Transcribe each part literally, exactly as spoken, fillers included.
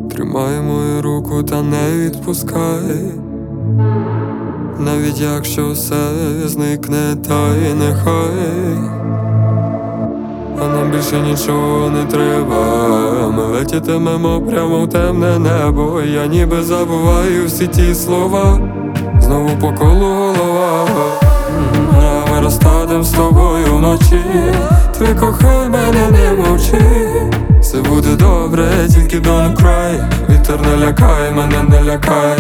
Тримай мою руку та не відпускай, навіть якщо все зникне, та й нехай. А нам більше нічого не треба, ми летітимемо прямо в темне небо. Я ніби забуваю всі ті слова, знову по колу голова. А ми розтадем з тобою вночі, ти кохай мене, не мовчи. Все буде добре, тільки don't cry. Вітер не лякай, мене не лякай.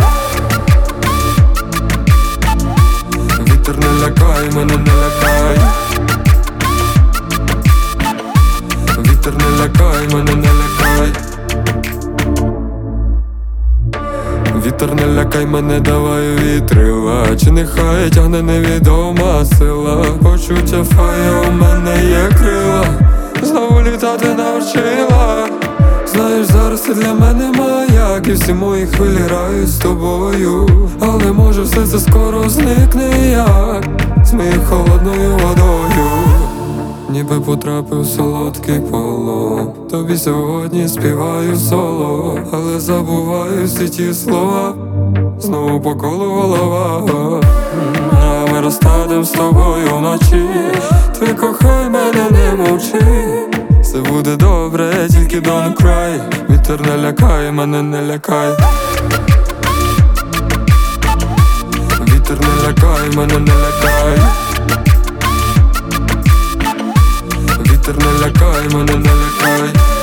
Вітер не лякай, мене не лякай. Вітер не лякай, мене не лякай. Вітер не лякай мене, давай вітрила, чи нехай тягне невідома сила. Почуття фая, у мене є крила, знову літати навчила. Знаєш, зараз ти для мене маяк, і всі мої хвилі грають з тобою. Але може все це скоро зникне, як з моєю холодною водою. Ніби потрапив в солодкий полон, тобі сьогодні співаю соло, але забуваю всі ті слова, знову по колу голова. А ми розтадем з тобою вночі, ти кохай мене, не мовчи. Все буде добре, тільки don't cry. Вітер не лякай, мене не лякай. Вітер не лякай, мене не лякай. Вітер не лякай, мене не лякай.